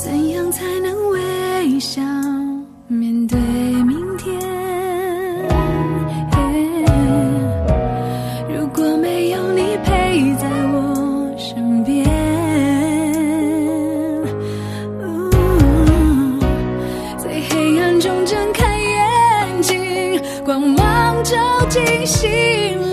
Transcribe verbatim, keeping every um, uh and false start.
怎样才能微笑面对明天？如果没有你陪在我身边，在黑暗中睁开眼睛，光芒照进心